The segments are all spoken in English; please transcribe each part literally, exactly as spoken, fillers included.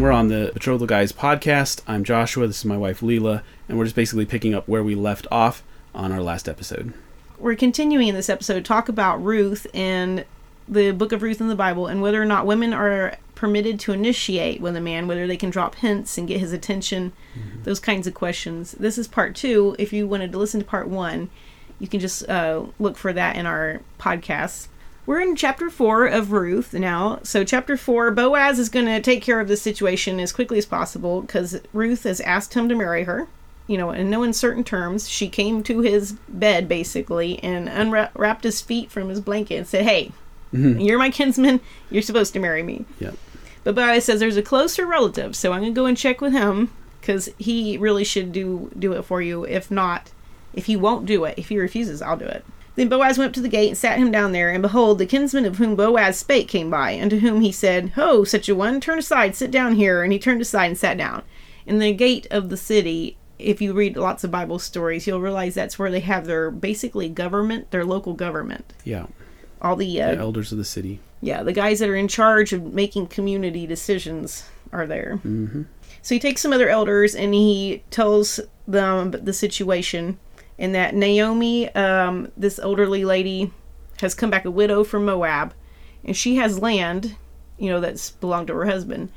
We're on the Betrothal Guys podcast. I'm Joshua. This is my wife, Leela. And we're just basically picking up where we left off on our last episode. We're continuing in this episode to talk about Ruth and the book of Ruth in the Bible and whether or not women are permitted to initiate with a man, whether they can drop hints and get his attention, mm-hmm. those kinds of questions. This is part two. If you wanted to listen to part one, you can just uh, look for that in our podcast. We're in chapter four of Ruth now. So chapter four, Boaz is going to take care of the situation as quickly as possible because Ruth has asked him to marry her. You know, in no uncertain terms, she came to his bed, basically, and unwrapped his feet from his blanket and said, hey, mm-hmm. you're my kinsman. You're supposed to marry me. Yeah. But Boaz says there's a closer relative, so I'm going to go and check with him because he really should do, do it for you. If not, if he won't do it, if he refuses, I'll do it. Then Boaz went up to the gate and sat him down there, and behold, the kinsman of whom Boaz spake came by, unto whom he said, Ho, such a one, turn aside, sit down here. And he turned aside and sat down. In the gate of the city, if you read lots of Bible stories, you'll realize that's where they have their, basically, government, their local government. Yeah. All the... Uh, the elders of the city. Yeah, the guys that are in charge of making community decisions are there. Mm-hmm. So he takes some other elders, and he tells them the situation, and that Naomi, um, this elderly lady, has come back a widow from Moab, and she has land, you know, that's belonged to her husband.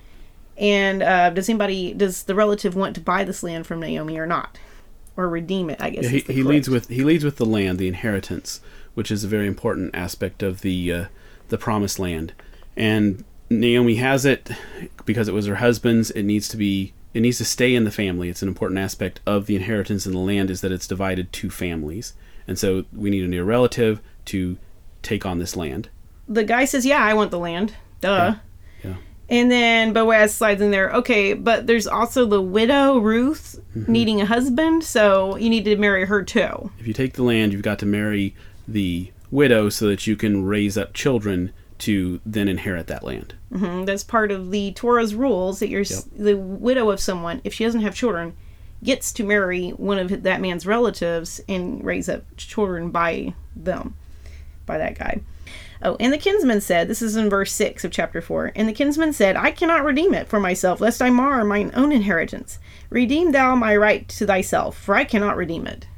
And uh, does anybody, does the relative want to buy this land from Naomi or not, or redeem it? I guess. Yeah, he, he leads with he leads with the land, the inheritance, which is a very important aspect of the uh, the promised land. And Naomi has it because it was her husband's. It needs to be. It needs to stay in the family. It's an important aspect of the inheritance in the land is that it's divided to families. And so we need a near relative to take on this land. The guy says, yeah, I want the land. Duh. Yeah. yeah. And then Boaz slides in there. Okay, but there's also the widow, Ruth, mm-hmm. needing a husband. So you need to marry her too. If you take the land, you've got to marry the widow so that you can raise up children to then inherit that land. Mm-hmm. That's part of the Torah's rules that you're yep. the widow of someone, if she doesn't have children, gets to marry one of that man's relatives and raise up children by them, by that guy. Oh, and the kinsman said, this is in verse six of chapter four, and the kinsman said, I cannot redeem it for myself, lest I mar mine own inheritance. Redeem thou my right to thyself, for I cannot redeem it.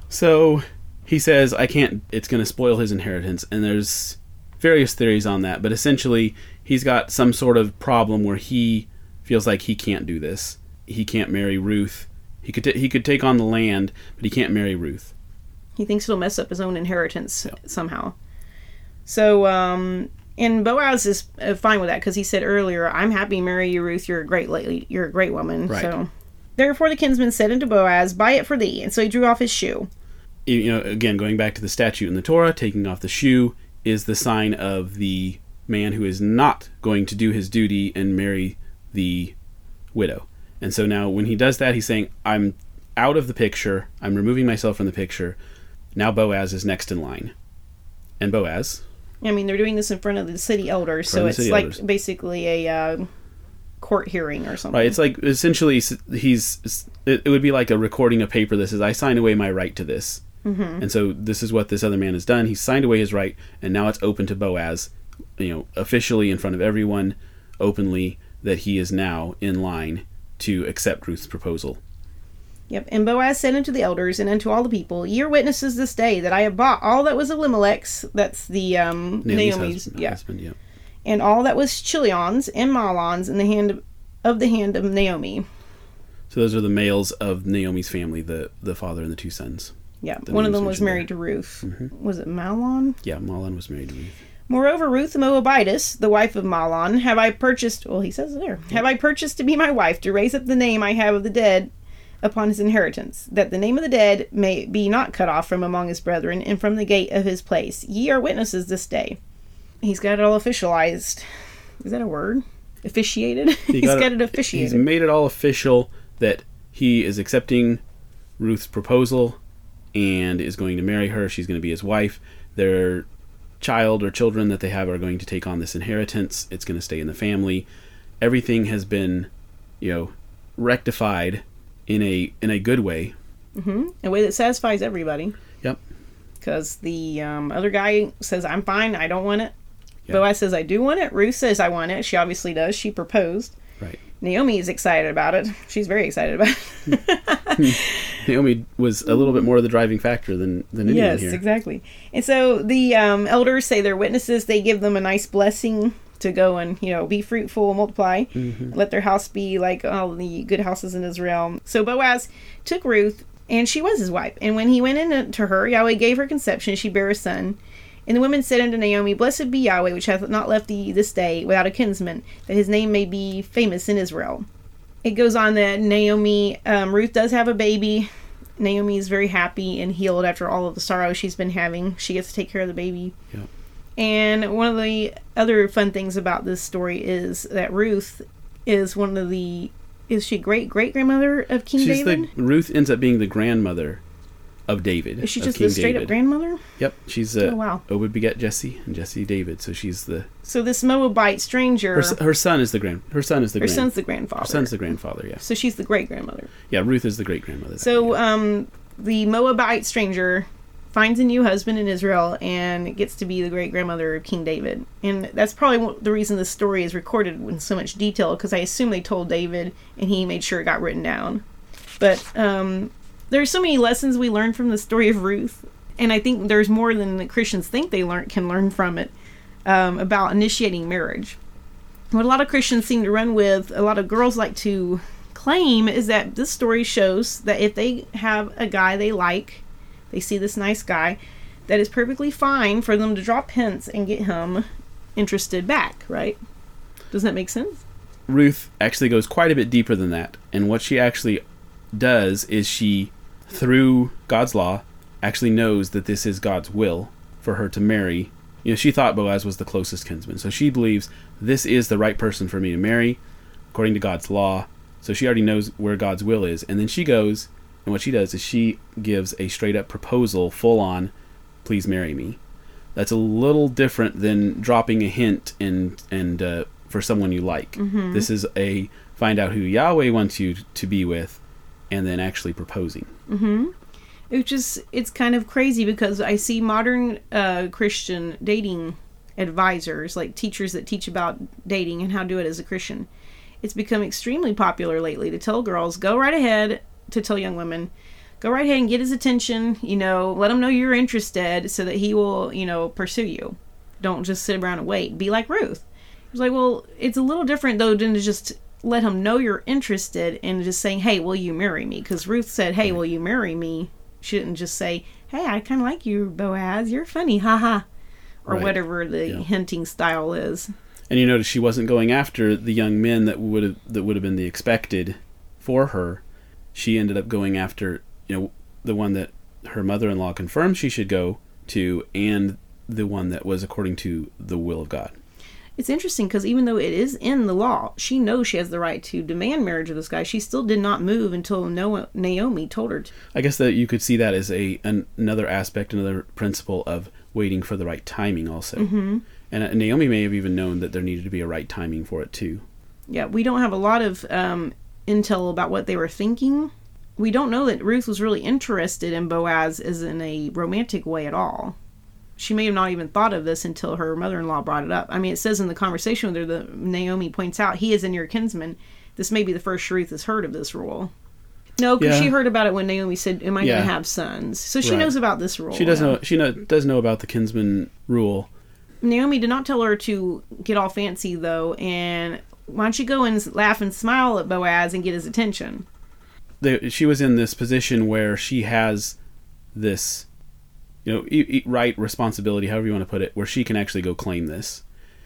So he says, I can't, it's going to spoil his inheritance, and there's various theories on that, but essentially he's got some sort of problem where he feels like he can't do this. He can't marry Ruth. He could t- he could take on the land, but he can't marry Ruth. He thinks it'll mess up his own inheritance yeah. somehow. So, um, and Boaz is uh, fine with that because he said earlier, I'm happy to marry you, Ruth. You're a great lady. You're a great woman. Right. So, therefore the kinsman said unto Boaz, buy it for thee. And so he drew off his shoe. You know, again, going back to the statute in the Torah, taking off the shoe is the sign of the man who is not going to do his duty and marry the widow. And so now when he does that, he's saying, I'm out of the picture. I'm removing myself from the picture. Now Boaz is next in line. And Boaz... I mean, they're doing this in front of the city elders, so it's like elders. basically a uh, court hearing or something. Right, it's like, essentially, he's... It would be like a recording of paper that says, I signed away my right to this. Mm-hmm. And so this is what this other man has done. He's signed away his right, and now it's open to Boaz, you know, officially in front of everyone, openly, that he is now in line to accept Ruth's proposal. Yep. And Boaz said unto the elders and unto all the people, ye are witnesses this day that I have bought all that was Elimelech's, that's the um, Naomi's, Naomi's, husband, yeah, husband, yeah, and all that was Chilion's and Mahlon's in the hand of, of the hand of Naomi. So those are the males of Naomi's family, the the father and the two sons. Yeah, one of them was married there. to Ruth. Mm-hmm. Was it Mahlon? Yeah, Mahlon was married to Ruth. Moreover, Ruth the Moabitess, the wife of Mahlon, have I purchased, well, he says it there, have I purchased to be my wife, to raise up the name I have of the dead upon his inheritance, that the name of the dead may be not cut off from among his brethren, and from the gate of his place. Ye are witnesses this day. He's got it all officialized. Is that a word? Officiated? He he's got, got it, it officiated. He's made it all official that he is accepting Ruth's proposal and is going to marry her. She's going to be his wife. Their child or children that they have are going to take on this inheritance. It's going to stay in the family. Everything has been, you know, rectified in a in a good way. Mm-hmm. A way that satisfies everybody. Yep. Because the um, other guy says, I'm fine, I don't want it. Yep. Boaz says, I do want it. Ruth says, I want it. She obviously does. She proposed. Right. Naomi is excited about it. She's very excited about it. Naomi was a little bit more of the driving factor than, than anyone yes, here. Yes, exactly. And so the um, elders say they're witnesses. They give them a nice blessing to go and, you know, be fruitful, multiply, mm-hmm. let their house be like all the good houses in Israel. So Boaz took Ruth, and she was his wife. And when he went in to her, Yahweh gave her conception. She bare a son. And the women said unto Naomi, Blessed be Yahweh, which hath not left thee this day without a kinsman, that his name may be famous in Israel. It goes on that Naomi, um, Ruth does have a baby. Naomi is very happy and healed after all of the sorrow she's been having. She gets to take care of the baby. Yeah. And one of the other fun things about this story is that Ruth is one of the, is she great great grandmother of King She's David? The, Ruth ends up being the grandmother of David. Is she of just King the straight David. up grandmother? Yep. She's uh, oh, wow. Obed begat Jesse, and Jesse David. So she's the. So this Moabite stranger. Her, her son is the grand. Her son is the. Her grand, son's the grandfather. Her son's the grandfather. Yeah. So she's the great grandmother. Yeah. Ruth is the great grandmother. So um, the Moabite stranger finds a new husband in Israel and gets to be the great grandmother of King David. And that's probably the reason this story is recorded in so much detail, because I assume they told David and he made sure it got written down. But um, there's so many lessons we learn from the story of Ruth, and I think there's more than the Christians think they learn can learn from it um, about initiating marriage. What a lot of Christians seem to run with, a lot of girls like to claim, is that this story shows that if they have a guy they like, they see this nice guy, that it's perfectly fine for them to drop hints and get him interested back, right? Does that make sense? Ruth actually goes quite a bit deeper than that. And what she actually does is she, through God's law, actually knows that this is God's will for her to marry. You know, she thought Boaz was the closest kinsman. So she believes this is the right person for me to marry, according to God's law. So she already knows where God's will is. And then she goes, and what she does is she gives a straight up proposal, full on, please marry me. That's a little different than dropping a hint and and uh, for someone you like. Mm-hmm. This is a find out who Yahweh wants you to be with, and then actually proposing. Mm-hmm. It's just, it's kind of crazy because I see modern uh, Christian dating advisors, like teachers that teach about dating and how to do it as a Christian. It's become extremely popular lately to tell girls, go right ahead, to tell young women, go right ahead and get his attention, you know, let him know you're interested so that he will, you know, pursue you. Don't just sit around and wait. Be like Ruth. It's like, well, it's a little different, though, than to just let him know you're interested and just saying, hey, will you marry me? Because Ruth said, hey, will you marry me? She didn't just say, hey, I kind of like you, Boaz. You're funny, haha. Or right. whatever the yeah. hinting style is. And you notice she wasn't going after the young men that would have that would have been the expected for her. She ended up going after, you know, the one that her mother-in-law confirmed she should go to, and the one that was according to the will of God. It's interesting because even though it is in the law, she knows she has the right to demand marriage of this guy. She still did not move until Naomi told her to. I guess that you could see that as a an, another aspect, another principle of waiting for the right timing also. Mm-hmm. And uh, Naomi may have even known that there needed to be a right timing for it too. Yeah, we don't have a lot of um, intel about what they were thinking. We don't know that Ruth was really interested in Boaz as in a romantic way at all. She may have not even thought of this until her mother-in-law brought it up. I mean, it says in the conversation with her, the Naomi points out, he is in your kinsman. This may be the first Ruth has heard of this rule. No, because yeah. she heard about it when Naomi said, am I yeah. going to have sons? So she right. knows about this rule. She does now. know. She know, does know about the kinsman rule. Naomi did not tell her to get all fancy, though, and why don't you go and laugh and smile at Boaz and get his attention? The, she was in this position where she has this, you know, e- e- right responsibility, however you want to put it, where she can actually go claim this.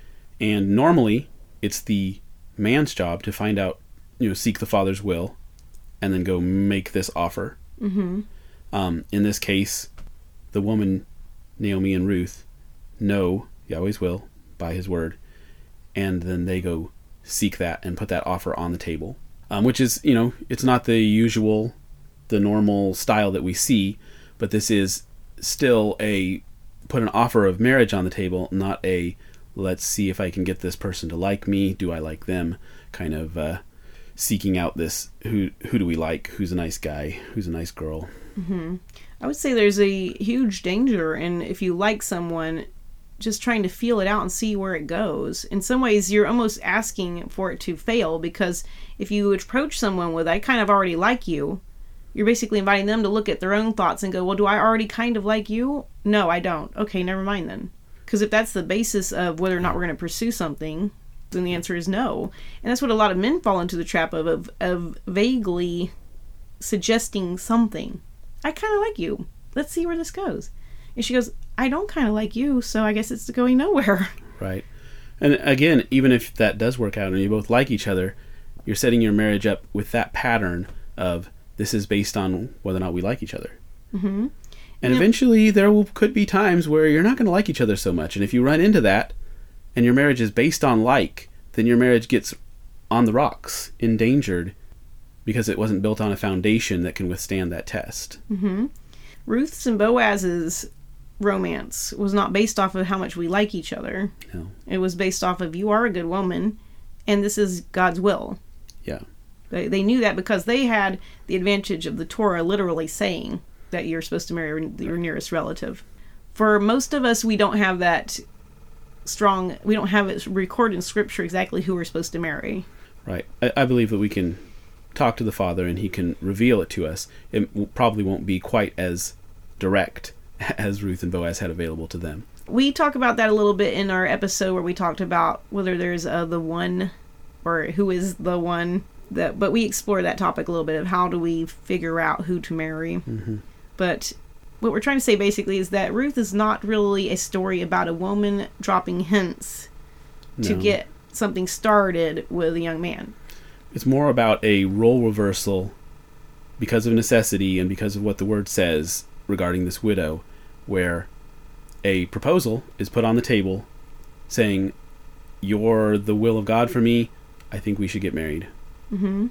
And normally, it's the man's job to find out, you know, seek the Father's will, and then go make this offer. Mm-hmm. Um, in this case, the woman, Naomi and Ruth, know Yahweh's will by his word, and then they go seek that and put that offer on the table, um, which is, you know, it's not the usual, the normal style that we see, but this is still a put an offer of marriage on the table, not a let's see if I can get this person to like me, do I like them, kind of uh, seeking out this who who do we like, who's a nice guy, who's a nice girl. Mm-hmm. I would say there's a huge danger, and if you like someone, just trying to feel it out and see where it goes. In some ways, you're almost asking for it to fail, because if you approach someone with, I kind of already like you, you're basically inviting them to look at their own thoughts and go, well, do I already kind of like you? No, I don't. Okay, never mind then. Because if that's the basis of whether or not we're going to pursue something, then the answer is no. And that's what a lot of men fall into the trap of, of, of vaguely suggesting something. I kind of like you. Let's see where this goes. And she goes, I don't kind of like you, so I guess it's going nowhere. Right. And again, even if that does work out and you both like each other, you're setting your marriage up with that pattern of this is based on whether or not we like each other. Mm-hmm. And eventually there will, could be times where you're not going to like each other so much. And if you run into that and your marriage is based on like, then your marriage gets on the rocks, endangered, because it wasn't built on a foundation that can withstand that test. Mm-hmm. Ruth's and Boaz's romance was not based off of how much we like each other. No. It was based off of, you are a good woman, and this is God's will. Yeah. They, they knew that because they had the advantage of the Torah literally saying that you're supposed to marry your nearest relative. For most of us, we don't have that strong, we don't have it recorded in Scripture exactly who we're supposed to marry. Right. I, I believe that we can talk to the Father and he can reveal it to us. It w- probably won't be quite as direct as Ruth and Boaz had available to them. We talk about that a little bit in our episode where we talked about whether there's uh, the one or who is the one. That, but we explore that topic a little bit of how do we figure out who to marry. Mm-hmm. But what we're trying to say basically is that Ruth is not really a story about a woman dropping hints no. to get something started with a young man. It's more about a role reversal because of necessity and because of what the word says regarding this widow, where a proposal is put on the table saying, you're the will of God for me, I think we should get married. Mm-hmm.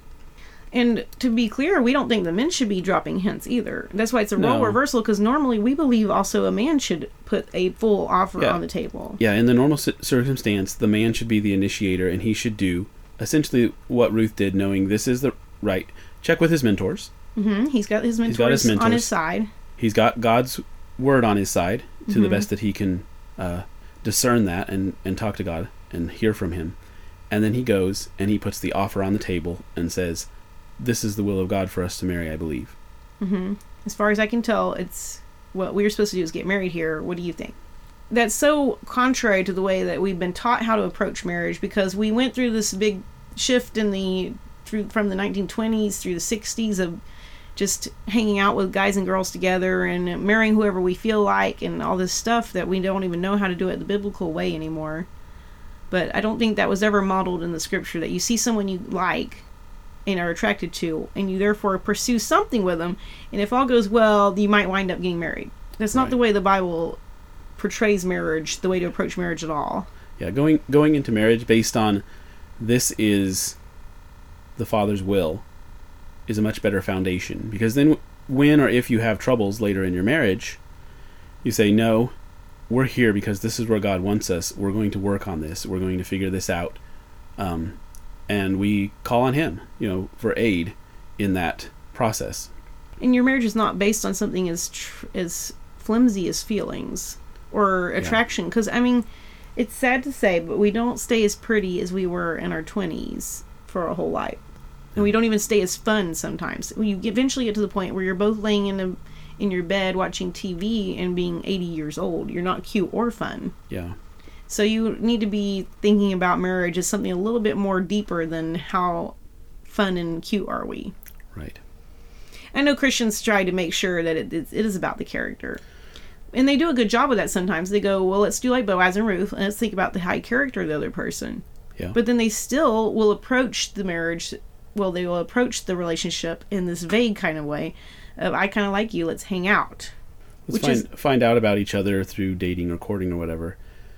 And to be clear, we don't think the men should be dropping hints either. That's why it's a role No. reversal, because normally we believe also a man should put a full offer Yeah. on the table. Yeah, in the normal c- circumstance, the man should be the initiator and he should do essentially what Ruth did, knowing this is the right. Check with his mentors. Mm-hmm. He's got his mentors, got his mentors. on his side. He's got God's word on his side to Mm-hmm. the best that he can uh, discern that and, and talk to God and hear from him. And then he goes and he puts the offer on the table and says, this is the will of God for us to marry, I believe. Mm-hmm. As far as I can tell, it's what we're supposed to do is get married here. What do you think? That's so contrary to the way that we've been taught how to approach marriage, because we went through this big shift in the through from the nineteen twenties through the sixties of just hanging out with guys and girls together and marrying whoever we feel like and all this stuff that we don't even know how to do it the biblical way anymore. But I don't think that was ever modeled in the Scripture, that you see someone you like and are attracted to, and you therefore pursue something with them, and if all goes well, you might wind up getting married. That's not Right. the way the Bible portrays marriage, the way to approach marriage at all. Yeah, going going into marriage based on this is the Father's will is a much better foundation, because then when or if you have troubles later in your marriage, you say, no, we're here because this is where God wants us. We're going to work on this. We're going to figure this out. Um, and we call on him, you know, for aid in that process. And your marriage is not based on something as tr- as flimsy as feelings or attraction. Because, I mean, it's sad to say, but we don't stay as pretty as we were in our twenties for our whole life. And we don't even stay as fun sometimes. You eventually get to the point where you're both laying in a, in your bed watching T V and being eighty years old. You're not cute or fun. Yeah. So you need to be thinking about marriage as something a little bit more deeper than how fun and cute are we. Right. I know Christians try to make sure that it, it is about the character. And they do a good job of that sometimes. They go, well, let's do like Boaz and Ruth, and let's think about the high character of the other person. Yeah. But then they still will approach the marriage, well, they will approach the relationship in this vague kind of way of, I kind of like you, let's hang out. Let's Which find, is, find out about each other through dating or courting or whatever.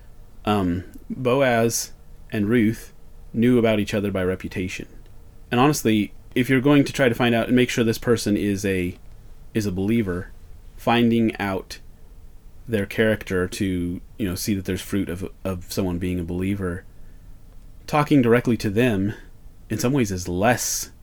Um, Boaz and Ruth knew about each other by reputation. And honestly, if you're going to try to find out and make sure this person is a is a believer, finding out their character to, you know, see that there's fruit of of someone being a believer, talking directly to them in some ways is less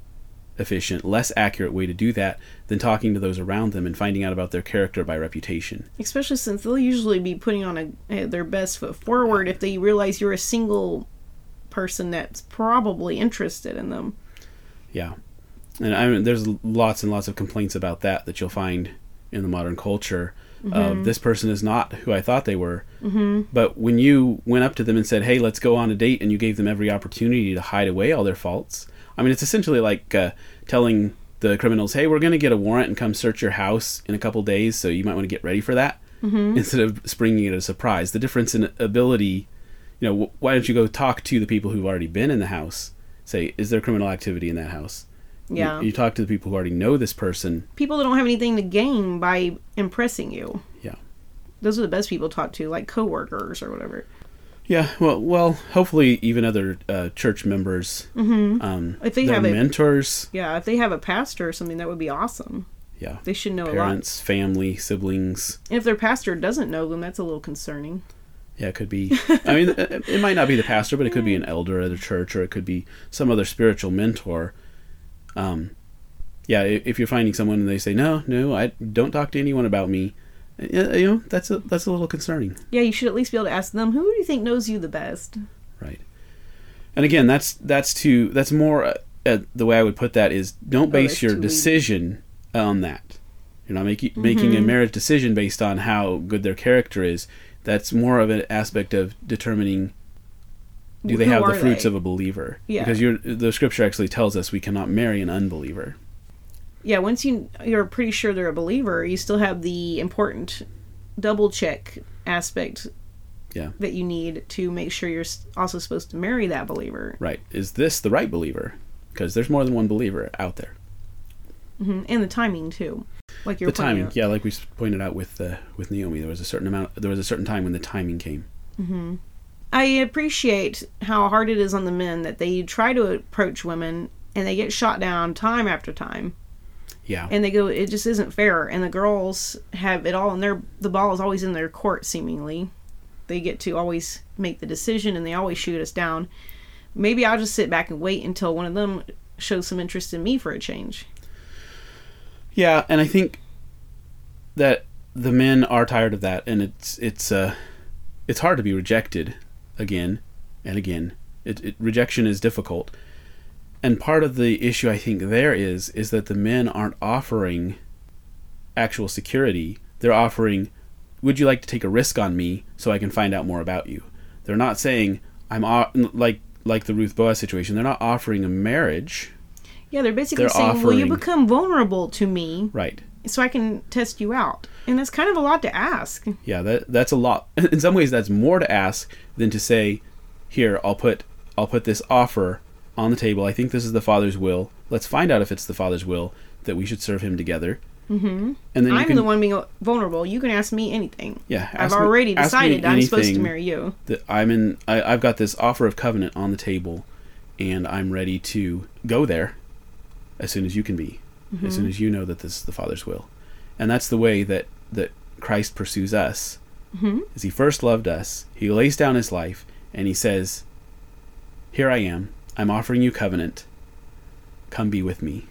efficient, less accurate way to do that than talking to those around them and finding out about their character by reputation. Especially since they'll usually be putting on a, their best foot forward if they realize you're a single person that's probably interested in them. Yeah. And I mean, there's lots and lots of complaints about that that you'll find in the modern culture. Mm-hmm. Of this person is not who I thought they were. Mm-hmm. But when you went up to them and said, hey, let's go on a date, and you gave them every opportunity to hide away all their faults. I mean, it's essentially like uh, telling the criminals, hey, we're going to get a warrant and come search your house in a couple days, so you might want to get ready for that, mm-hmm. instead of springing it as a surprise. The difference in ability, you know, w- why don't you go talk to the people who've already been in the house? Say, is there criminal activity in that house? Yeah. You, you talk to the people who already know this person. People that don't have anything to gain by impressing you. Yeah. Those are the best people to talk to, like coworkers or whatever. Yeah, well, well, hopefully even other uh, church members, mm-hmm. um, if they their have a, mentors. Yeah, if they have a pastor or something, that would be awesome. Yeah. They should know Parents, a lot. family, siblings. And if their pastor doesn't know them, that's a little concerning. Yeah, it could be. I mean, it, it might not be the pastor, but it could be an elder at the church, or it could be some other spiritual mentor. Um, yeah, if you're finding someone and they say, no, no, I don't talk to anyone about me, you know, that's a, that's a little concerning. Yeah, you should at least be able to ask them, who do you think knows you the best? Right. And again, that's that's to that's more uh, the way I would put that is don't base oh, your decision easy. on that. You're not making mm-hmm. making a marriage decision based on how good their character is. That's more of an aspect of determining, do they who have the fruits they? of a believer? Yeah. Because you're, the scripture actually tells us we cannot marry an unbeliever. Yeah, once you, you're pretty sure they're a believer, you still have the important double check aspect yeah. that you need to make sure you're also supposed to marry that believer. Right. Is this the right believer? Because there's more than one believer out there. Mm-hmm. And the timing, too. Like you're the timing, out. yeah, like we pointed out with uh, with Naomi, there was a certain amount, there was a certain time when the timing came. Mm-hmm. I appreciate how hard it is on the men that they try to approach women and they get shot down time after time. Yeah. And they go, it just isn't fair. And the girls have it all in their, the ball is always in their court, seemingly. They get to always make the decision and they always shoot us down. Maybe I'll just sit back and wait until one of them shows some interest in me for a change. Yeah, and I think that the men are tired of that, and it's it's uh it's hard to be rejected again and again. It, it rejection is difficult. And part of the issue I think there is is that the men aren't offering actual security. They're offering, would you like to take a risk on me so I can find out more about you? They're not saying, I'm like like the Ruth Boaz situation, they're not offering a marriage. Yeah, they're basically they're saying, offering, will you become vulnerable to me? Right. So I can test you out. And that's kind of a lot to ask. Yeah, that that's a lot. In some ways that's more to ask than to say, here, I'll put I'll put this offer on the table. I think this is the Father's will. Let's find out if it's the Father's will that we should serve him together. Mm-hmm. And then I'm you can, the one being vulnerable. You can ask me anything. Yeah, I've already me, decided I'm supposed to marry you. That I'm in. I, I've got this offer of covenant on the table, and I'm ready to go there as soon as you can be, mm-hmm. as soon as you know that this is the Father's will. And that's the way that, that Christ pursues us. Mm-hmm. Is he first loved us, he lays down his life, and he says, here I am, I'm offering you covenant, come be with me,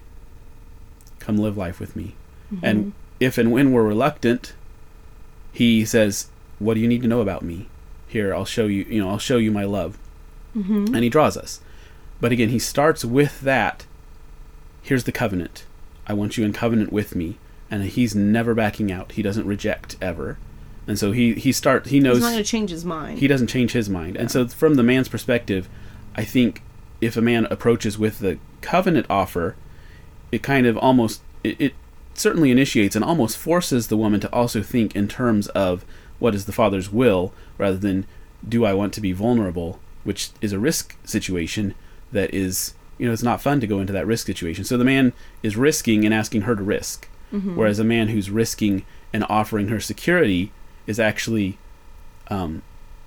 come live life with me. Mm-hmm. And if and when we're reluctant, he says, what do you need to know about me? Here, I'll show you, you know, I'll show you my love. Mm-hmm. And he draws us. But again, he starts with that, here's the covenant. I want you in covenant with me. And he's never backing out. He doesn't reject ever. And so he, he start he knows he's not going to change his mind. He doesn't change his mind. Yeah. And so from the man's perspective, I think if a man approaches with the covenant offer, it kind of almost it, it certainly initiates and almost forces the woman to also think in terms of what is the Father's will rather than do I want to be vulnerable, which is a risk situation that is, you know, it's not fun to go into that risk situation. So the man is risking and asking her to risk. Mm-hmm. Whereas a man who's risking and offering her security is actually, um,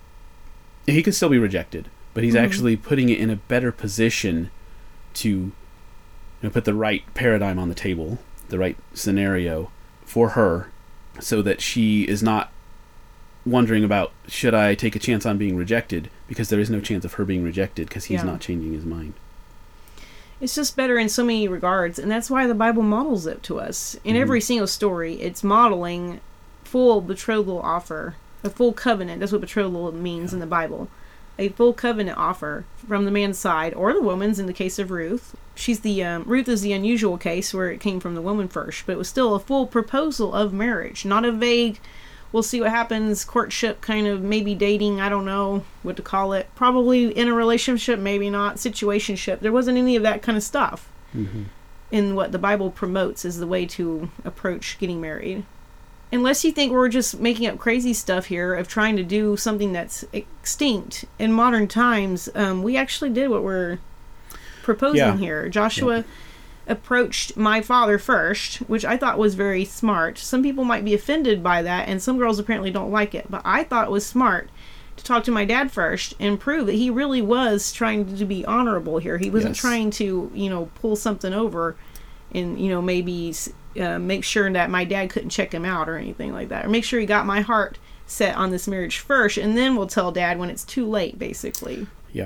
he could still be rejected, but he's mm-hmm. actually putting it in a better position to, you know, put the right paradigm on the table, the right scenario for her, so that she is not wondering about, should I take a chance on being rejected? Because there is no chance of her being rejected because he's yeah. not changing his mind. It's just better in so many regards, and that's why the Bible models it to us. In mm-hmm. every single story, it's modeling full betrothal offer, a full covenant. That's what betrothal means yeah. in the Bible. A full covenant offer from the man's side, or the woman's in the case of Ruth. She's the um, Ruth is the unusual case where it came from the woman first, but it was still a full proposal of marriage, not a vague, we'll see what happens, courtship, kind of maybe dating, I don't know what to call it. Probably in a relationship, maybe not, situationship. There wasn't any of that kind of stuff mm-hmm. in what the Bible promotes as the way to approach getting married. Unless you think we're just making up crazy stuff here of trying to do something that's extinct in modern times, um, we actually did what we're proposing yeah. here. Joshua yeah. approached my father first, which I thought was very smart. Some people might be offended by that, and some girls apparently don't like it, but I thought it was smart to talk to my dad first and prove that he really was trying to be honorable here. He wasn't yes. trying to, you know, pull something over and, you know, maybe uh, make sure that my dad couldn't check him out or anything like that. Or make sure he got my heart set on this marriage first, and then we'll tell dad when it's too late, basically. Yeah.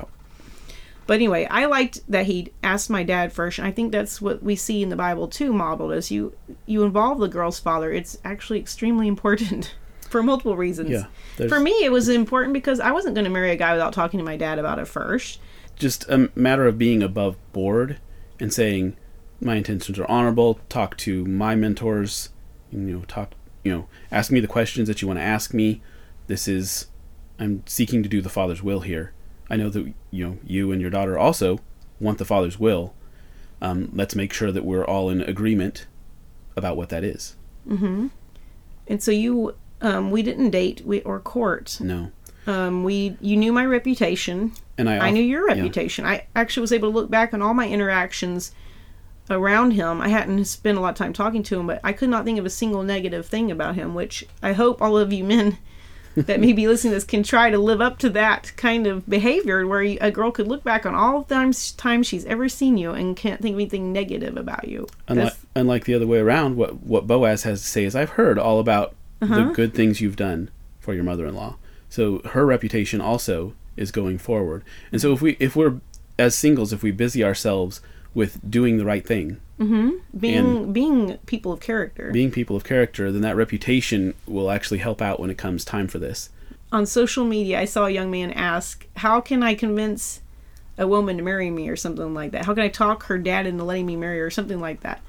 But anyway, I liked that he asked my dad first, and I think that's what we see in the Bible too modeled, as you you involve the girl's father. It's actually extremely important for multiple reasons. Yeah, for me, it was important because I wasn't going to marry a guy without talking to my dad about it first. Just a matter of being above board and saying, my intentions are honorable, talk to my mentors, you know, talk, you know, ask me the questions that you want to ask me. This is, I'm seeking to do the Father's will here. I know that, you know, you and your daughter also want the Father's will. Um, let's make sure that we're all in agreement about what that is. Mm-hmm. And so you, um, we didn't date we, or court. No. Um, we, you knew my reputation. And I, I knew your reputation. Yeah. I actually was able to look back on all my interactions around him. I hadn't spent a lot of time talking to him, but I could not think of a single negative thing about him, which I hope all of you men that may be listening to this can try to live up to that kind of behavior where you, a girl could look back on all the times, times she's ever seen you and can't think of anything negative about you. Unlike, unlike the other way around, what, what Boaz has to say is, I've heard all about uh-huh. the good things you've done for your mother-in-law. So her reputation also is going forward. And so if we if we're as singles, if we busy ourselves with doing the right thing, mm-hmm. being being people of character, being people of character, then that reputation will actually help out when it comes time for this. On social media, I saw a young man ask, "How can I convince a woman to marry me?" or something like that. How can I talk her dad into letting me marry her, or something like that?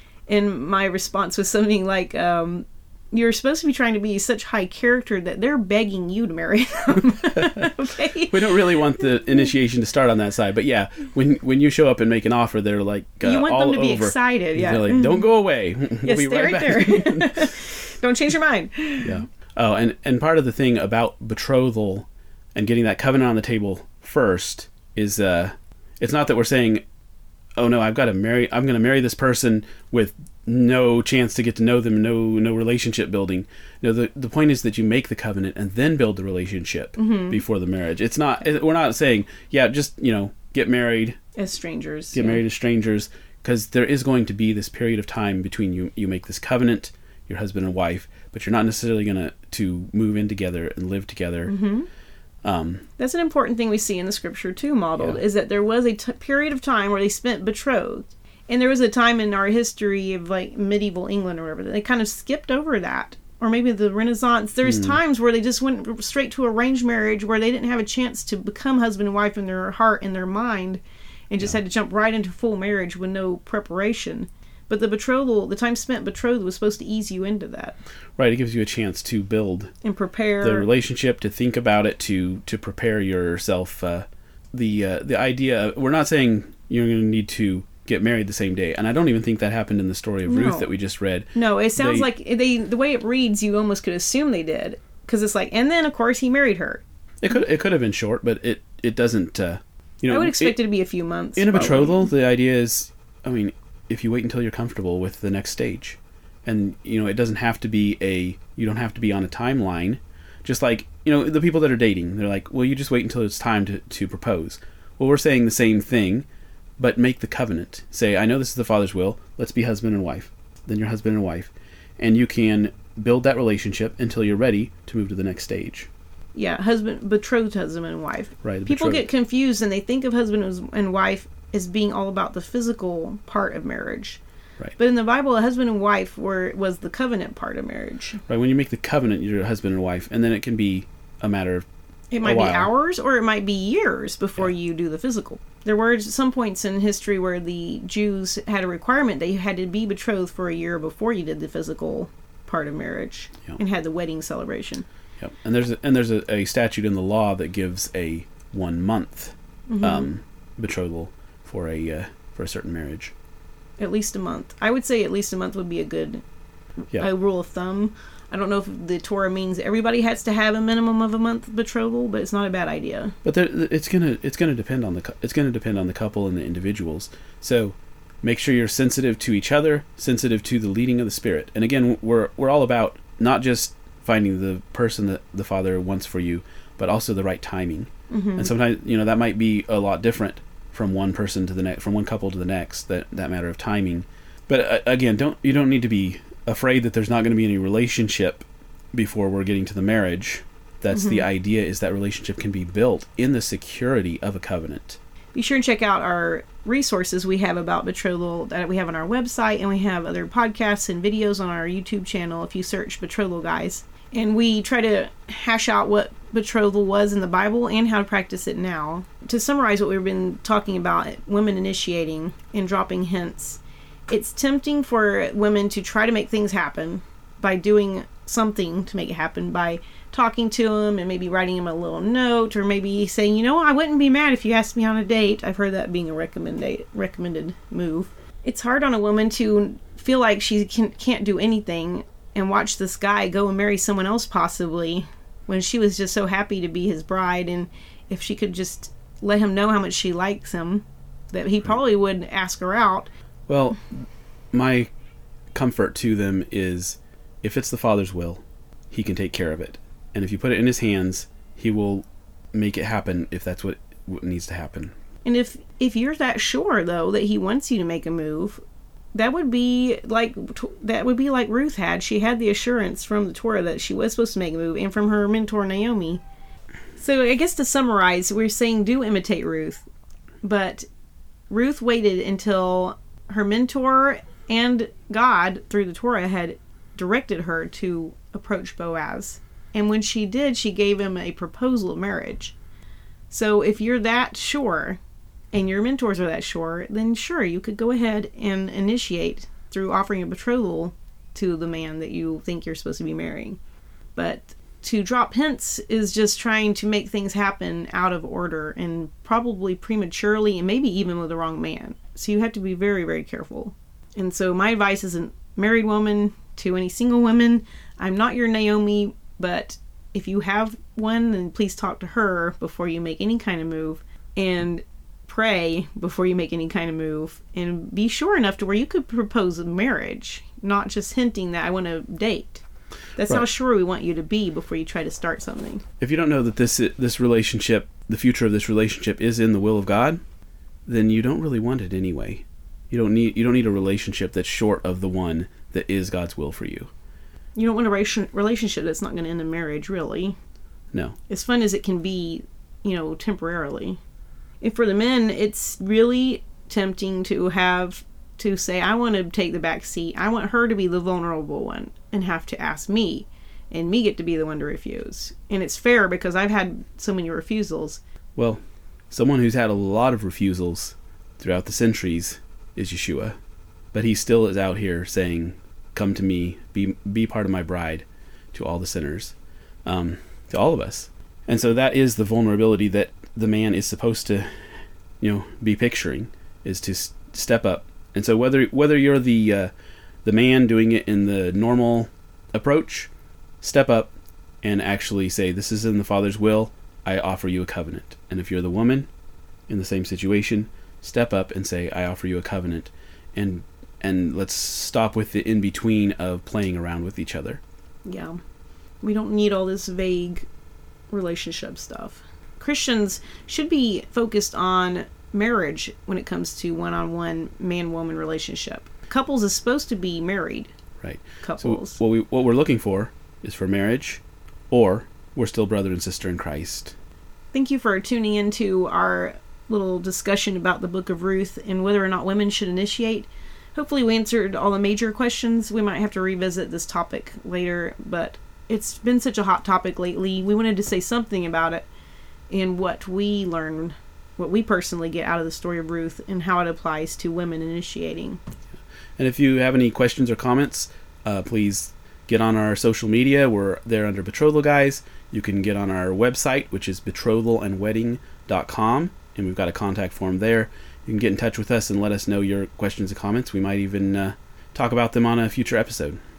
And my response was something like, um, "You're supposed to be trying to be such high character that they're begging you to marry them." Okay. We don't really want the initiation to start on that side, but yeah, when when you show up and make an offer, they're like uh, you want all them to be over. excited. Yeah, they're like, "Don't go away. We'll yes, be stay right, right back." there. Don't change your mind. Yeah. Oh, and and part of the thing about betrothal and getting that covenant on the table first is, uh, it's not that we're saying, "Oh no, I've got to marry. I'm going to marry this person with no chance to get to know them, no no relationship building." No, the the point is that you make the covenant and then build the relationship mm-hmm. before the marriage. It's not, we're not saying, yeah, just, you know, get married as strangers. Get yeah. married as strangers, because there is going to be this period of time between you you make this covenant, your husband and wife, but you're not necessarily going to to move in together and live together. Mm-hmm. Um, That's an important thing we see in the scripture too modeled, yeah. is that there was a t- period of time where they spent betrothed. And there was a time in our history of like medieval England or whatever that they kind of skipped over that. Or maybe the Renaissance. There's mm. times where they just went straight to arranged marriage where they didn't have a chance to become husband and wife in their heart and their mind and just yeah. had to jump right into full marriage with no preparation. But the betrothal, the time spent betrothed was supposed to ease you into that. Right. It gives you a chance to build and prepare the relationship, to think about it, to to prepare yourself. Uh, the uh, the idea, we're not saying you're going to need to get married the same day, and I don't even think that happened in the story of no. Ruth that we just read. No, it sounds they, like they the way it reads, you almost could assume they did, because it's like, and then of course he married her. It could it could have been short, but it it doesn't. Uh, you know, I would expect it, it to be a few months. In a probably. betrothal, the idea is, I mean, if you wait until you're comfortable with the next stage, and you know, it doesn't have to be a you don't have to be on a timeline. Just like, you know, the people that are dating, they're like, well, you just wait until it's time to to propose. Well, we're saying the same thing. But make the covenant. Say, I know this is the Father's will. Let's be husband and wife. Then you're husband and wife. And you can build that relationship until you're ready to move to the next stage. Yeah, husband, betrothed husband and wife. Right. People betrothed. get confused and they think of husband and wife as being all about the physical part of marriage. Right. But in the Bible, a husband and wife were was the covenant part of marriage. Right. When you make the covenant, you're a husband and wife, and then it can be a matter of It might a be while. hours, or it might be years before Yeah. you do the physical. There were some points in history where the Jews had a requirement that you had to be betrothed for a year before you did the physical part of marriage Yeah. and had the wedding celebration. Yep. And there's a, and there's a, a statute in the law that gives a one month Mm-hmm. um, betrothal for a uh, for a certain marriage. At least a month. I would say at least a month would be a good Yeah. a rule of thumb. I don't know if the Torah means everybody has to have a minimum of a month betrothal, but it's not a bad idea. But there, it's gonna it's gonna depend on the cou- it's gonna depend on the couple and the individuals. So make sure you're sensitive to each other, sensitive to the leading of the Spirit. And again, we're we're all about not just finding the person that the Father wants for you, but also the right timing. Mm-hmm. And sometimes, you know, that might be a lot different from one person to the next, from one couple to the next. That that matter of timing. But uh, again, don't you don't need to be afraid that there's not going to be any relationship before we're getting to the marriage. That's Mm-hmm. the idea, is that relationship can be built in the security of a covenant. Be sure and check out our resources we have about betrothal that we have on our website, and we have other podcasts and videos on our YouTube channel if you search Betrothal Guys. And we try to hash out what betrothal was in the Bible and how to practice it now. To summarize what we've been talking about, women initiating and dropping hints. It's tempting for women to try to make things happen by doing something to make it happen, by talking to him and maybe writing him a little note, or maybe saying, you know, I wouldn't be mad if you asked me on a date. I've heard that being a recommended recommended move. It's hard on a woman to feel like she can, can't do anything and watch this guy go and marry someone else possibly, when she was just so happy to be his bride. And if she could just let him know how much she likes him, that he probably would ask her out. Well, my comfort to them is, if it's the Father's will, he can take care of it. And if you put it in his hands, he will make it happen if that's what, what needs to happen. And if if you're that sure though that he wants you to make a move, that would be like that would be like Ruth had. She had the assurance from the Torah that she was supposed to make a move, and from her mentor Naomi. So I guess to summarize, we're saying do imitate Ruth, but Ruth waited until her mentor and God through the Torah had directed her to approach Boaz. And when she did, she gave him a proposal of marriage. So if you're that sure, and your mentors are that sure, then sure, you could go ahead and initiate through offering a betrothal to the man that you think you're supposed to be marrying. But to drop hints is just trying to make things happen out of order, and probably prematurely, and maybe even with the wrong man. So you have to be very, very careful. And so my advice as a married woman to any single women, I'm not your Naomi, but if you have one, then please talk to her before you make any kind of move, and pray before you make any kind of move, and be sure enough to where you could propose a marriage, not just hinting that I want to date. That's Right. how sure we want you to be before you try to start something. If you don't know that this this relationship, the future of this relationship is in the will of God, then you don't really want it anyway. You don't need you don't need a relationship that's short of the one that is God's will for you. You don't want a rela- relationship that's not going to end in marriage, really. No. As fun as it can be, you know, temporarily. And for the men, it's really tempting to have to say, I want to take the back seat. I want her to be the vulnerable one and have to ask me, and me get to be the one to refuse. And it's fair because I've had so many refusals. Well, someone who's had a lot of refusals throughout the centuries is Yeshua. But he still is out here saying, come to me, be be part of my bride, to all the sinners, um, to all of us. And so that is the vulnerability that the man is supposed to, you know, be picturing, is to s- step up. And so whether whether you're the uh, the man doing it in the normal approach, step up and actually say, this is in the Father's will, I offer you a covenant. And if you're the woman in the same situation, step up and say, I offer you a covenant. And and let's stop with the in-between of playing around with each other. Yeah. We don't need all this vague relationship stuff. Christians should be focused on marriage when it comes to one-on-one man-woman relationship. Couples is supposed to be married Right. couples. So what we what we're looking for is for marriage, or we're still brother and sister in Christ. Thank you for tuning into our little discussion about the Book of Ruth and whether or not women should initiate. Hopefully we answered all the major questions. We might have to revisit this topic later, but it's been such a hot topic lately. We wanted to say something about it and what we learned, what we personally get out of the story of Ruth and how it applies to women initiating. And if you have any questions or comments, uh, please get on our social media. We're there under Betrothal Guys. You can get on our website, which is betrothal and wedding dot com, and we've got a contact form there. You can get in touch with us and let us know your questions and comments. We might even uh, talk about them on a future episode.